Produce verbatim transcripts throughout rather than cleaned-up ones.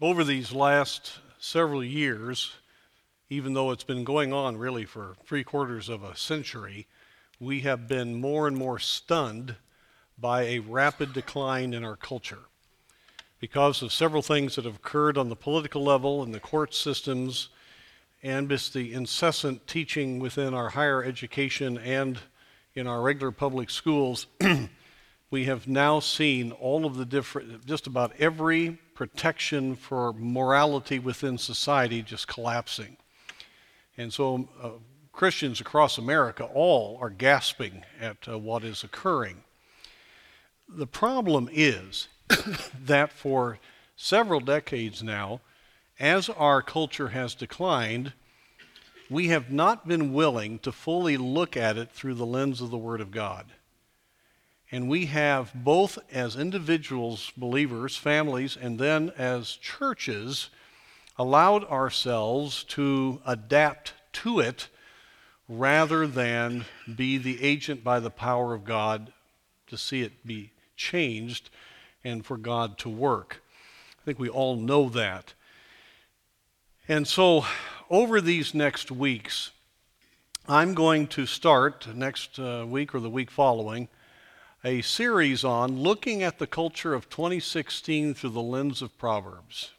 Over these last several years, even though it's been going on really for three quarters of a century, we have been more and more stunned by a rapid decline in our culture because of several things that have occurred on the political level and the court systems, and just the incessant teaching within our higher education and in our regular public schools. We have now seen all of the different, just about every protection for morality within society just collapsing. And so uh, Christians across America all are gasping at uh, what is occurring. The problem is that for several decades now, as our culture has declined, we have not been willing to fully look at it through the lens of the Word of God. And we have, both as individuals, believers, families, and then as churches, allowed ourselves to adapt to it rather than be the agent by the power of God to see it be changed and for God to work. I think we all know that. And so over these next weeks, I'm going to start next uh, week or the week following a series on looking at the culture of twenty sixteen through the lens of Proverbs.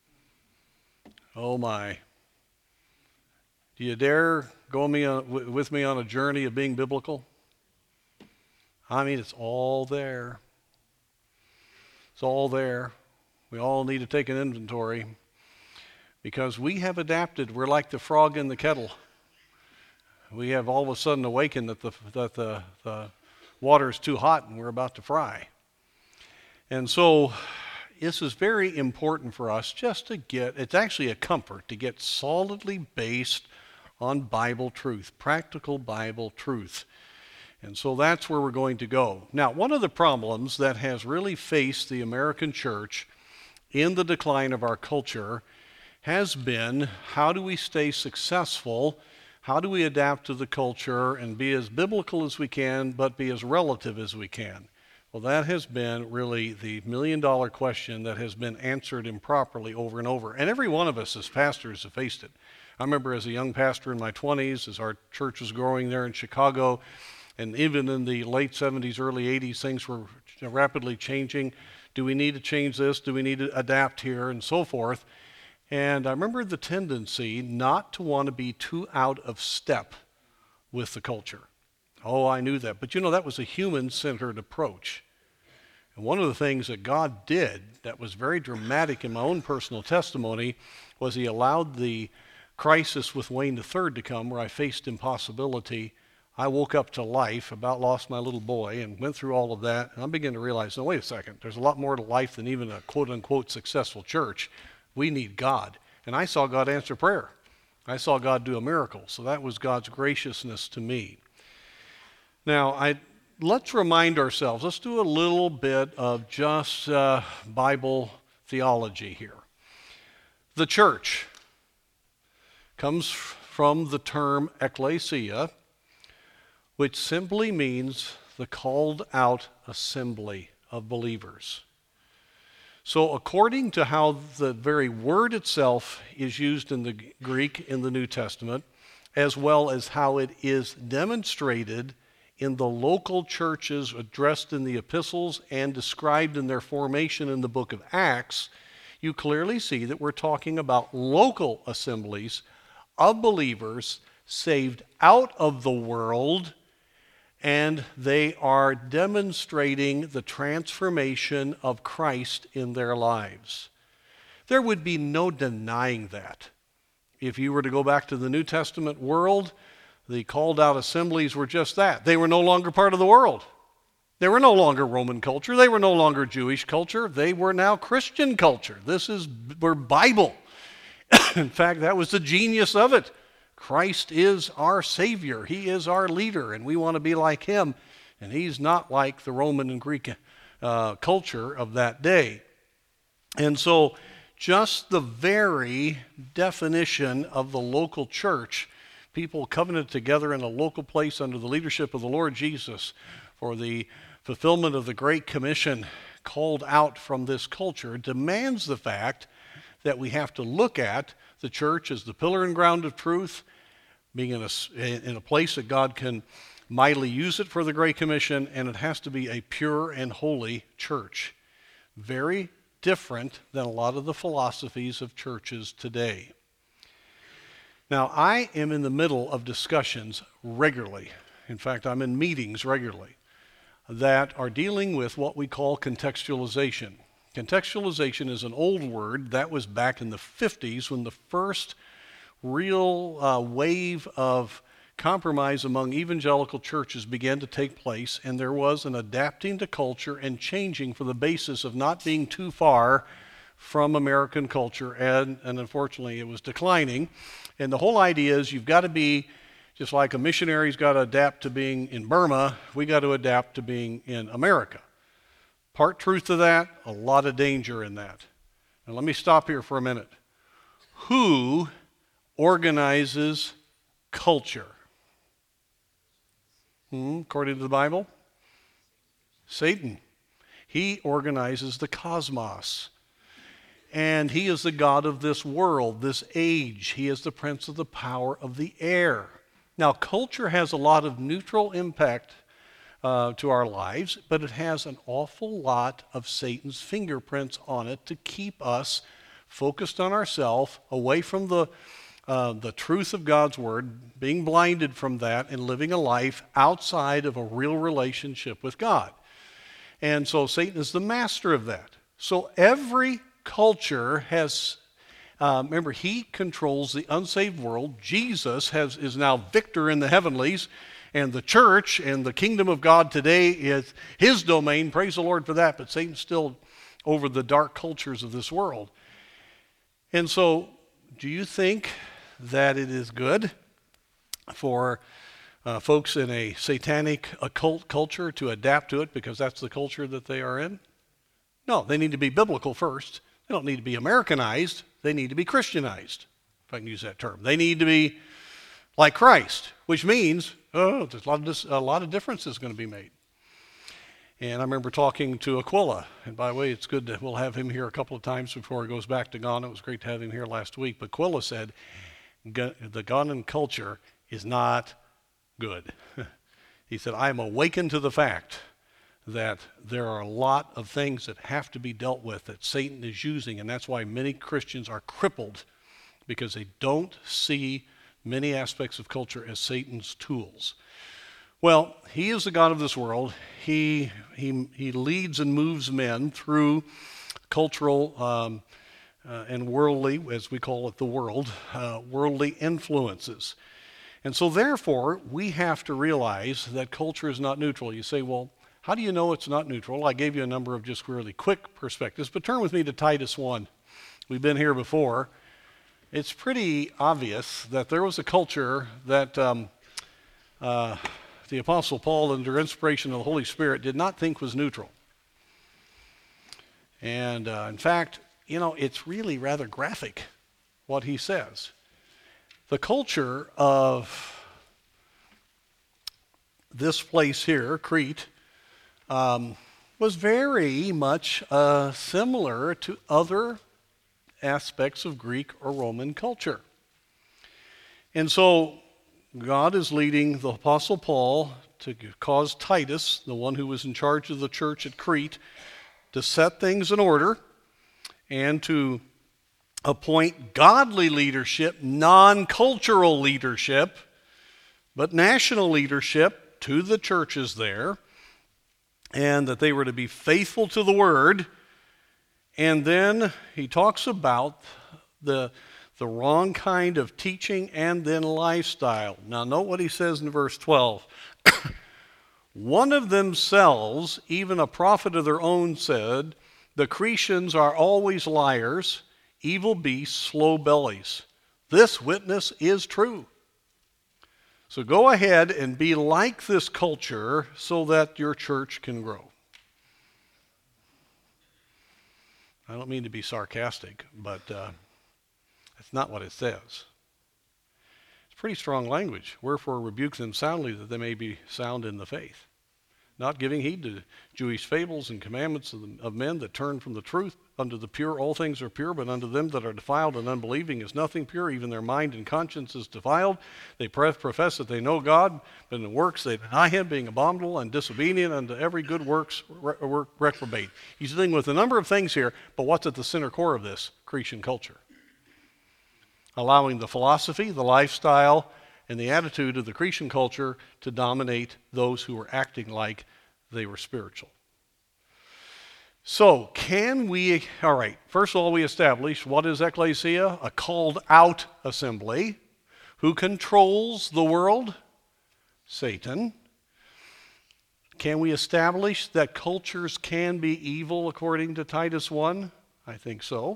Oh my. Do you dare go me on, with me on a journey of being biblical? I mean, it's all there. It's all there. We all need to take an inventory because we have adapted. We're like the frog in the kettle. We have all of a sudden awakened that the, that the, the water is too hot and we're about to fry. And so this is very important for us just to get, it's actually a comfort to get solidly based on Bible truth, practical Bible truth. And so that's where we're going to go. Now, one of the problems that has really faced the American church in the decline of our culture has been, how do we stay successful? How do we adapt to the culture and be as biblical as we can, but be as relative as we can? Well, that has been really the million-dollar question that has been answered improperly over and over. And every one of us as pastors have faced it. I remember as a young pastor in my twenties, as our church was growing there in Chicago, and even in the late seventies, early eighties, things were rapidly changing. Do we need to change this? Do we need to adapt here? And so forth. And I remember the tendency not to want to be too out of step with the culture. Oh, I knew that. But you know, that was a human-centered approach. And one of the things that God did that was very dramatic in my own personal testimony was he allowed the crisis with Wayne the Third to come, where I faced impossibility. I woke up to life, about lost my little boy, and went through all of that. And I began to realize, no, wait a second, there's a lot more to life than even a quote-unquote successful church. We need God. And I saw God answer prayer. I saw God do a miracle. So that was God's graciousness to me. Now, I, let's remind ourselves, let's do a little bit of just uh, Bible theology here. The church comes from the term ecclesia, which simply means the called out assembly of believers. So according to how the very word itself is used in the Greek in the New Testament, as well as how it is demonstrated in the local churches addressed in the epistles and described in their formation in the book of Acts, you clearly see that we're talking about local assemblies of believers saved out of the world, and they are demonstrating the transformation of Christ in their lives. There would be no denying that. If you were to go back to the New Testament world, the called out assemblies were just that. They were no longer part of the world. They were no longer Roman culture. They were no longer Jewish culture. They were now Christian culture. This is, we're Bible. In fact, that was the genius of it. Christ is our Savior. He is our leader, and we want to be like him. And he's not like the Roman and Greek uh, culture of that day. And so just the very definition of the local church, people covenanted together in a local place under the leadership of the Lord Jesus for the fulfillment of the Great Commission called out from this culture, demands the fact that we have to look at the church as the pillar and ground of truth, being in a, in a place that God can mightily use it for the Great Commission, and it has to be a pure and holy church. Very different than a lot of the philosophies of churches today. Now, I am in the middle of discussions regularly. In fact, I'm in meetings regularly that are dealing with what we call contextualization. Contextualization is an old word that was back in the fifties when the first real uh, wave of compromise among evangelical churches began to take place, and there was an adapting to culture and changing for the basis of not being too far from American culture, and, and unfortunately it was declining. And the whole idea is you've got to be, just like a missionary's got to adapt to being in Burma, we got to adapt to being in America. Part truth to that, a lot of danger in that. Now let me stop here for a minute. Who organizes culture? Hmm, according to the Bible? Satan. He organizes the cosmos. And he is the god of this world, this age. He is the prince of the power of the air. Now, culture has a lot of neutral impact uh, to our lives, but it has an awful lot of Satan's fingerprints on it to keep us focused on ourselves, away from the, uh, the truth of God's word, being blinded from that, and living a life outside of a real relationship with God. And so Satan is the master of that. So every culture has, uh, remember, he controls the unsaved world. Jesus has is now victor in the heavenlies, and the church and the kingdom of God today is his domain. Praise the Lord for that. But Satan's still over the dark cultures of this world. And so, do you think that it is good for uh, folks in a satanic occult culture to adapt to it because that's the culture that they are in? No, they need to be biblical first. They don't need to be Americanized. They need to be Christianized, if I can use that term. They need to be like Christ, which means, oh, there's a lot of, dis- a lot of differences going to be made. And I remember talking to Aquila, and by the way, it's good that we'll have him here a couple of times before he goes back to Ghana. It was great to have him here last week. But Aquila said, the Ghanaian culture is not good. He said, I am awakened to the fact that there are a lot of things that have to be dealt with that Satan is using, and that's why many Christians are crippled, because they don't see many aspects of culture as Satan's tools. Well, he is the God of this world. He he he leads and moves men through cultural um, uh, and worldly, as we call it, the world, uh, worldly influences. And so therefore, we have to realize that culture is not neutral. You say, well, how do you know it's not neutral? I gave you a number of just really quick perspectives, but turn with me to Titus one. We've been here before. It's pretty obvious that there was a culture that um, uh, the Apostle Paul, under inspiration of the Holy Spirit, did not think was neutral. And uh, in fact, you know, it's really rather graphic what he says. The culture of this place here, Crete, Um, was very much uh, similar to other aspects of Greek or Roman culture. And so God is leading the Apostle Paul to cause Titus, the one who was in charge of the church at Crete, to set things in order and to appoint godly leadership, non-cultural leadership, but national leadership to the churches there, and that they were to be faithful to the word. And then he talks about the, the wrong kind of teaching and then lifestyle. Now note what he says in verse twelve. One of themselves, even a prophet of their own, said, the Cretians are always liars, evil beasts, slow bellies. This witness is true. So go ahead and be like this culture so that your church can grow. I don't mean to be sarcastic, but uh, that's not what it says. It's pretty strong language. Wherefore rebuke them soundly that they may be sound in the faith. not giving heed to Jewish fables and commandments of, the, of men that turn from the truth. Unto the pure all things are pure, but unto them that are defiled and unbelieving is nothing pure. Even their mind and conscience is defiled. They profess that they know God, but in the works they deny him, being abominable and disobedient unto every good works re- work reprobate. He's dealing with a number of things here, but what's at the center core of this? Cretan culture. Allowing the philosophy, the lifestyle, and the attitude of the Cretan culture to dominate those who were acting like they were spiritual. So, can we, all right, first of all, we establish what is ecclesia? A called out assembly. Who controls the world? Satan. Can we establish that cultures can be evil according to Titus one? I think so.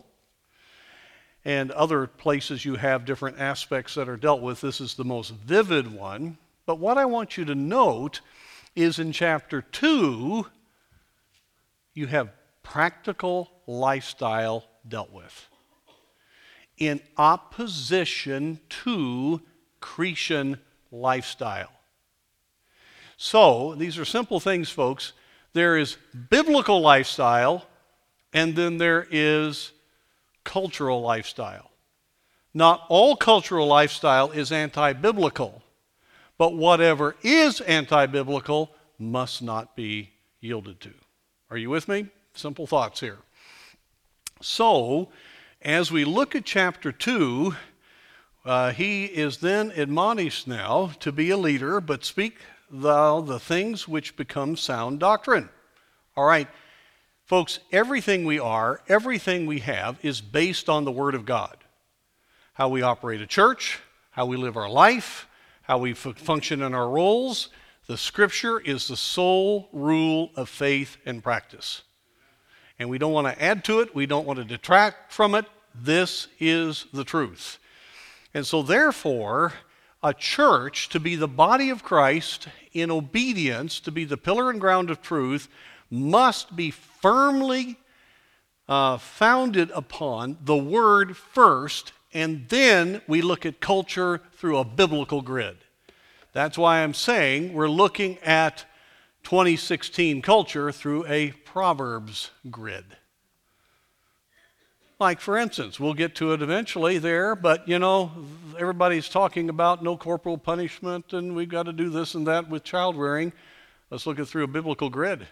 And other places you have different aspects that are dealt with. This is the most vivid one. But what I want you to note is in chapter two, you have practical lifestyle dealt with in opposition to Cretan lifestyle. So, these are simple things, folks. There is biblical lifestyle, and then there is cultural lifestyle. Not all cultural lifestyle is anti-biblical, but whatever is anti-biblical must not be yielded to. Are you with me? Simple thoughts here. So, as we look at chapter two, uh, he is then admonished now to be a leader, but speak thou the things which become sound doctrine. All right, folks, everything we are, everything we have is based on the Word of God. How we operate a church, how we live our life, how we f- function in our roles. The Scripture is the sole rule of faith and practice. And we don't want to add to it. We don't want to detract from it. This is the truth. And so therefore, a church, to be the body of Christ in obedience, to be the pillar and ground of truth, must be firmly uh, founded upon the Word first, and then we look at culture through a biblical grid. That's why I'm saying we're looking at twenty sixteen culture through a Proverbs grid. Like, for instance, we'll get to it eventually there, but, you know, everybody's talking about no corporal punishment and we've got to do this and that with child rearing. Let's look at it through a biblical grid.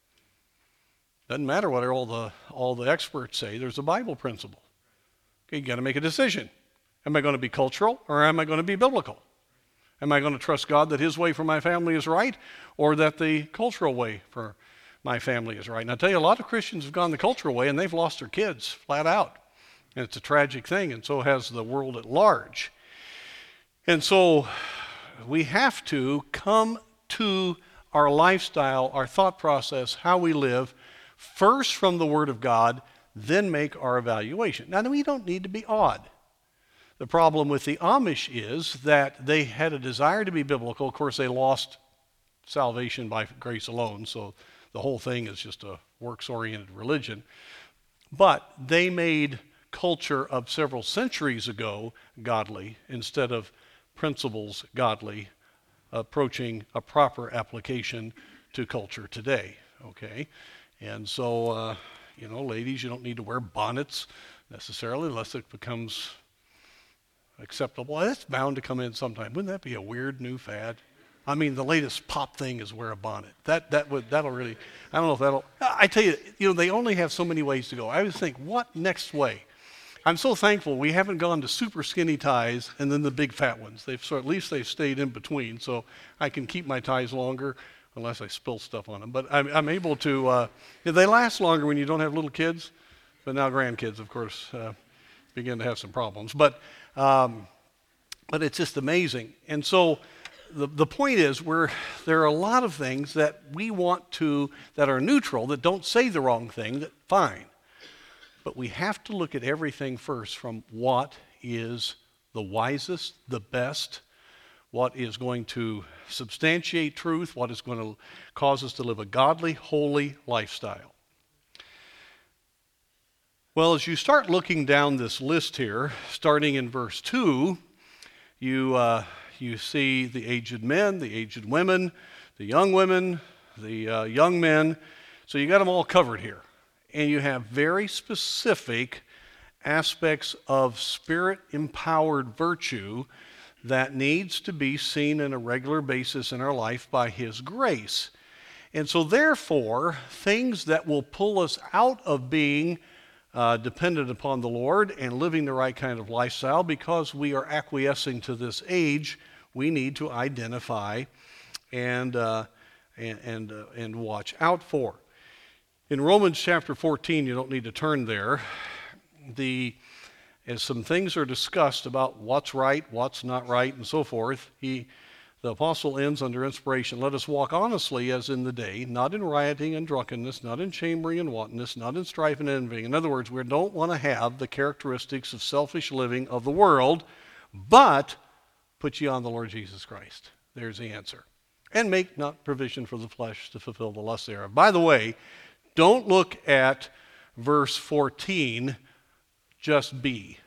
Doesn't matter what all the, all the experts say. There's a Bible principle. Okay, you got to make a decision. Am I going to be cultural or am I going to be biblical? Am I going to trust God that his way for my family is right, or that the cultural way for my family is right? And I tell you, a lot of Christians have gone the cultural way and they've lost their kids flat out. And it's a tragic thing, and so has the world at large. And so we have to come to our lifestyle, our thought process, how we live, first from the Word of God, then make our evaluation. Now, we don't need to be odd. The problem with the Amish is that they had a desire to be biblical. Of course, they lost salvation by grace alone, so the whole thing is just a works-oriented religion. But they made culture of several centuries ago godly instead of principles godly, approaching a proper application to culture today, okay? And so, uh, you know, ladies, you don't need to wear bonnets necessarily unless it becomes acceptable. That's bound to come in sometime. Wouldn't that be a weird new fad? I mean, the latest pop thing is wear a bonnet. That that would that'll really. I don't know if that'll. I tell you, you know, they only have so many ways to go. I always think, what next way? I'm so thankful we haven't gone to super skinny ties and then the big fat ones. They've so at least they've stayed in between, so I can keep my ties longer unless I spill stuff on them. But I'm, I'm able to. Uh, they last longer when you don't have little kids, but now grandkids, of course, uh, begin to have some problems. But Um, but it's just amazing. And so the, the point is, we're, there are a lot of things that we want to, that are neutral, that don't say the wrong thing, that fine. But we have to look at everything first from what is the wisest, the best, what is going to substantiate truth, what is going to cause us to live a godly, holy lifestyle. Well, as you start looking down this list here, starting in verse two, you, uh, you see the aged men, the aged women, the young women, the uh, young men. So you got them all covered here. And you have very specific aspects of spirit-empowered virtue that needs to be seen on a regular basis in our life by His grace. And so therefore, things that will pull us out of being uh, dependent upon the Lord and living the right kind of lifestyle, because we are acquiescing to this age, we need to identify and, uh, and, and, uh, and watch out for. In Romans chapter fourteen, you don't need to turn there, the, as some things are discussed about what's right, what's not right, and so forth, he, the apostle ends under inspiration, let us walk honestly as in the day, not in rioting and drunkenness, not in chambering and wantonness, not in strife and envying. In other words, we don't want to have the characteristics of selfish living of the world, but put ye on the Lord Jesus Christ. There's the answer. And make not provision for the flesh to fulfill the lust thereof. By the way, don't look at verse fourteen, just be.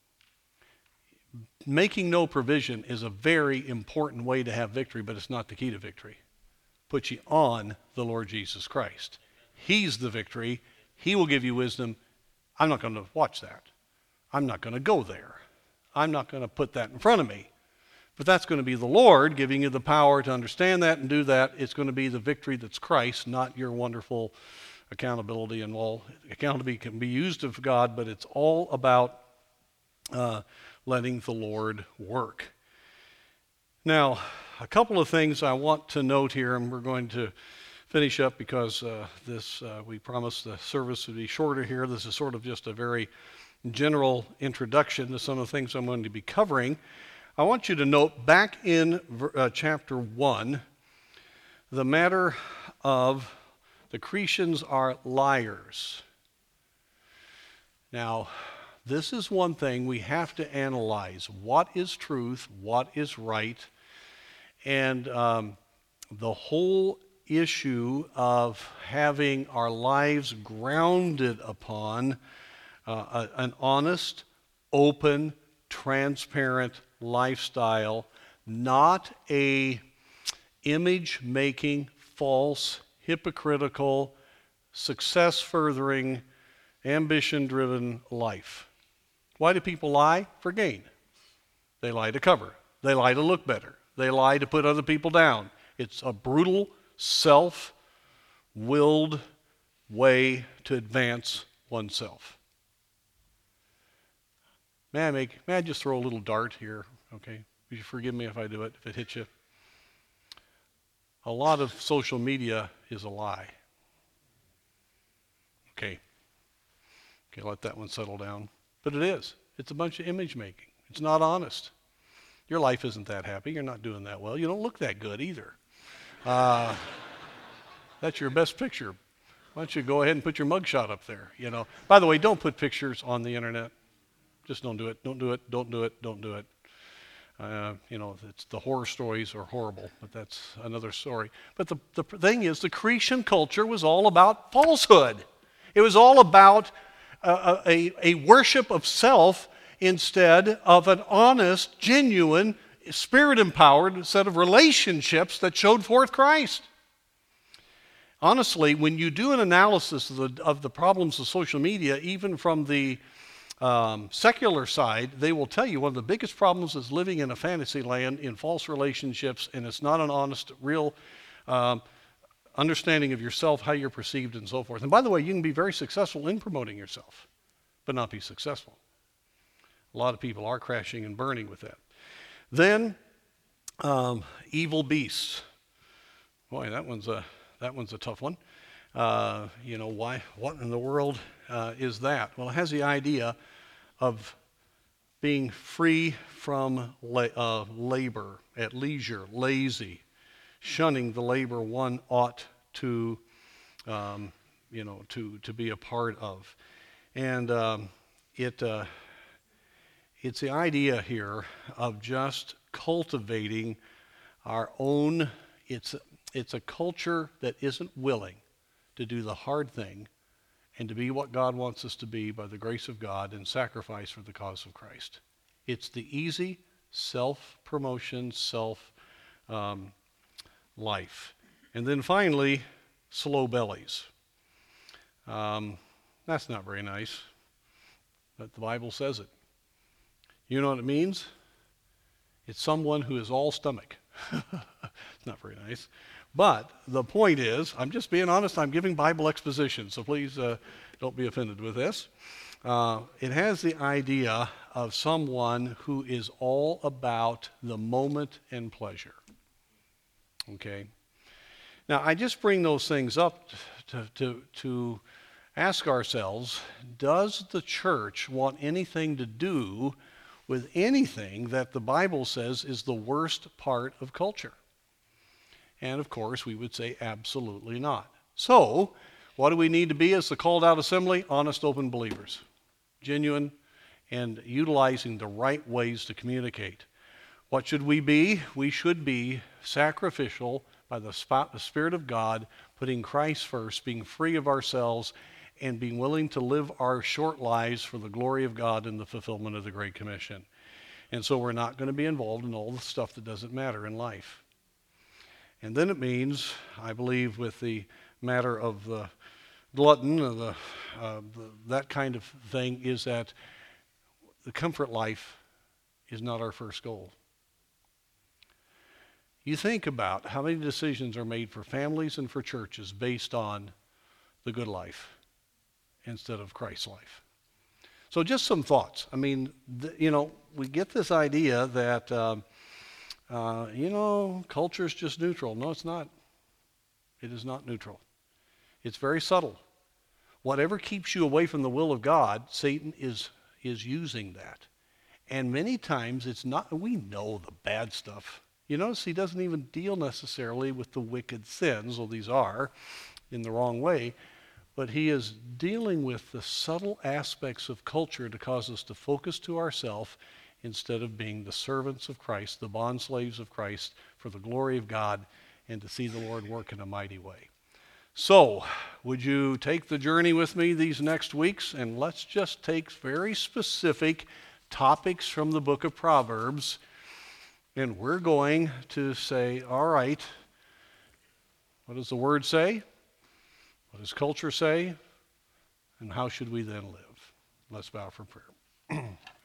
Making no provision is a very important way to have victory, but it's not the key to victory. Put ye on the Lord Jesus Christ. He's the victory. He will give you wisdom. I'm not going to watch that. I'm not going to go there. I'm not going to put that in front of me. But that's going to be the Lord giving you the power to understand that and do that. It's going to be the victory that's Christ, not your wonderful accountability. And all accountability can be used of God, but it's all about uh, letting the Lord work. Now, a couple of things I want to note here, and we're going to finish up because uh, this uh, we promised the service would be shorter here. This is sort of just a very general introduction to some of the things I'm going to be covering. I want you to note back in uh, chapter one, the matter of the Cretians are liars. Now, this is one thing we have to analyze. What is truth? What is right? And um, the whole issue of having our lives grounded upon uh, a, an honest, open, transparent lifestyle, not a image-making, false, hypocritical, success-furthering, ambition-driven life. Why do people lie? For gain. They lie to cover. They lie to look better. They lie to put other people down. It's a brutal, self-willed way to advance oneself. May I make, may I just throw a little dart here, okay? Would you forgive me if I do it, if it hits you? A lot of social media is a lie. Okay. Okay, let that one settle down. But it is. It's a bunch of image making. It's not honest. Your life isn't that happy. You're not doing that well. You don't look that good either. Uh, that's your best picture. Why don't you go ahead and put your mugshot up there? You know. By the way, don't put pictures on the internet. Just don't do it. Don't do it. Don't do it. Don't do it. Uh, you know, it's the horror stories are horrible, but that's another story. But the, the thing is, the Cretan culture was all about falsehood. It was all about a, a, a worship of self instead of an honest, genuine, spirit-empowered set of relationships that showed forth Christ. Honestly, when you do an analysis of the, of the problems of social media, even from the um, secular side, they will tell you one of the biggest problems is living in a fantasy land in false relationships, and it's not an honest, real um, understanding of yourself, how you're perceived, and so forth. And by the way, you can be very successful in promoting yourself, but not be successful. A lot of people are crashing and burning with that. Then, um, evil beasts. Boy, that one's a that one's a tough one. Uh, you know, why? What in the world uh, is that? Well, it has the idea of being free from la- uh, labor, at leisure, lazy, shunning the labor one ought to, um, you know, to to be a part of, and um, it. Uh, It's the idea here of just cultivating our own, it's, it's a culture that isn't willing to do the hard thing and to be what God wants us to be by the grace of God and sacrifice for the cause of Christ. It's the easy self-promotion, self um, life. And then finally, slow bellies. Um, that's not very nice, but the Bible says it. You know what it means? It's someone who is all stomach. It's not very nice. But the point is, I'm just being honest, I'm giving Bible exposition, so please uh, don't be offended with this. Uh, it has the idea of someone who is all about the moment and pleasure. Okay? Now, I just bring those things up to, to, to ask ourselves, does the church want anything to do with anything that the Bible says is the worst part of culture? And of course, we would say absolutely not. So, what do we need to be as the called out assembly? Honest, open believers. Genuine and utilizing the right ways to communicate. What should we be? We should be sacrificial by the Spirit of God, putting Christ first, being free of ourselves, and being willing to live our short lives for the glory of God and the fulfillment of the Great Commission. And so we're not going to be involved in all the stuff that doesn't matter in life. And then it means, I believe, with the matter of the glutton, or the, uh, the, that kind of thing, is that the comfort life is not our first goal. You think about how many decisions are made for families and for churches based on the good life instead of Christ's life. So just some thoughts. I mean, th- you know, we get this idea that, uh, uh, you know, culture is just neutral. No, it's not. It is not neutral. It's very subtle. Whatever keeps you away from the will of God, Satan is is using that. And many times it's not, we know the bad stuff. You notice he doesn't even deal necessarily with the wicked sins, though these are in the wrong way, but he is dealing with the subtle aspects of culture to cause us to focus to ourselves instead of being the servants of Christ, the bondslaves of Christ for the glory of God, and to see the Lord work in a mighty way. So, would you take the journey with me these next weeks, and let's just take very specific topics from the book of Proverbs, and we're going to say, all right, what does the word say? What does culture say? And how should we then live? Let's bow for prayer.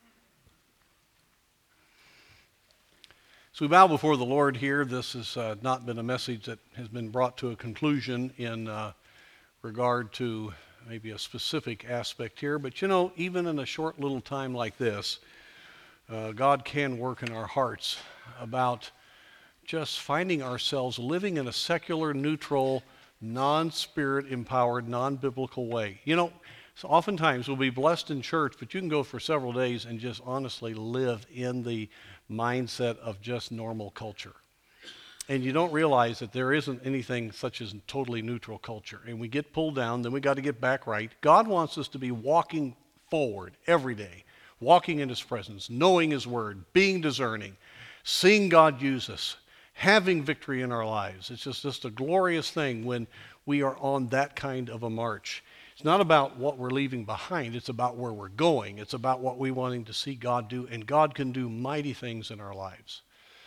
So we bow before the Lord here. This has uh, not been a message that has been brought to a conclusion in uh, regard to maybe a specific aspect here. But you know, even in a short little time like this, uh, God can work in our hearts about just finding ourselves living in a secular, neutral, non-spirit empowered, non-biblical way. You know, so oftentimes we'll be blessed in church, but you can go for several days and just honestly live in the mindset of just normal culture. And you don't realize that there isn't anything such as totally neutral culture. And we get pulled down, then we got to get back right. God wants us to be walking forward every day, walking in his presence, knowing his word, being discerning, seeing God use us, having victory in our lives. It's just, just a glorious thing when we are on that kind of a march. It's not about what we're leaving behind. It's about where we're going. It's about what we're wanting to see God do. And God can do mighty things in our lives.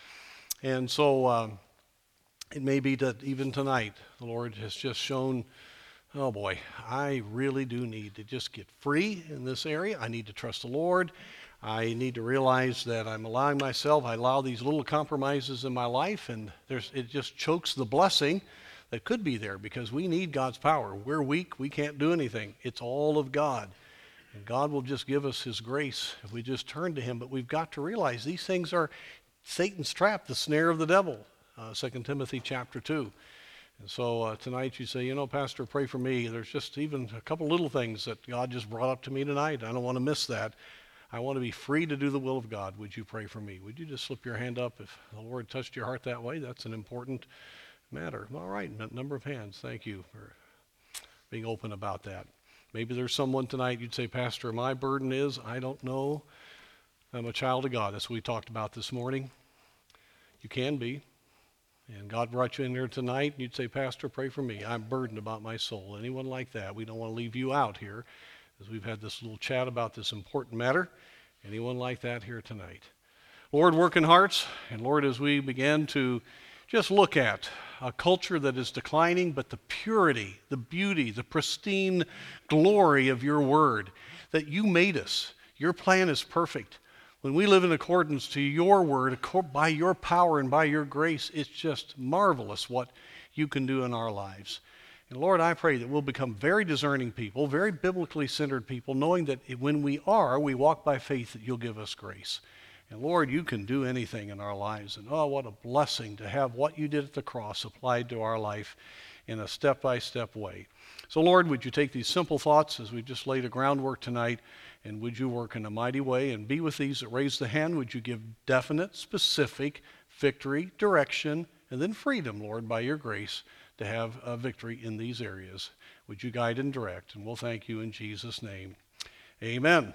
And so um, it may be that even tonight, the Lord has just shown, oh boy, I really do need to just get free in this area. I need to trust the Lord. I need to realize that I'm allowing myself, I allow these little compromises in my life, and there's, it just chokes the blessing that could be there, because we need God's power. We're weak. We can't do anything. It's all of God. And God will just give us his grace if we just turn to him. But we've got to realize these things are Satan's trap, the snare of the devil, uh, Second Timothy chapter two. And so uh, tonight you say, you know, Pastor, pray for me. There's just even a couple little things that God just brought up to me tonight. I don't want to miss that. I want to be free to do the will of God. Would you pray for me? Would you just slip your hand up if the Lord touched your heart that way? That's an important matter. All right, number of hands. Thank you for being open about that. Maybe there's someone tonight you'd say, Pastor, my burden is, I don't know. I'm a child of God. That's what we talked about this morning. You can be. And God brought you in here tonight, and you'd say, Pastor, pray for me. I'm burdened about my soul. Anyone like that? We don't want to leave you out here, as we've had this little chat about this important matter. Anyone like that here tonight? Lord, work in hearts. And Lord, as we begin to just look at a culture that is declining, but the purity, the beauty, the pristine glory of your word, that you made us. Your plan is perfect. When we live in accordance to your word, by your power and by your grace, it's just marvelous what you can do in our lives. And Lord, I pray that we'll become very discerning people, very biblically centered people, knowing that when we are, we walk by faith, that you'll give us grace. And Lord, you can do anything in our lives. And oh, what a blessing to have what you did at the cross applied to our life in a step-by-step way. So Lord, would you take these simple thoughts as we've just laid a groundwork tonight, and would you work in a mighty way and be with these that raise the hand? Would you give definite, specific victory, direction, and then freedom, Lord, by your grace, to have a victory in these areas. Would you guide and direct? And we'll thank you in Jesus' name. Amen.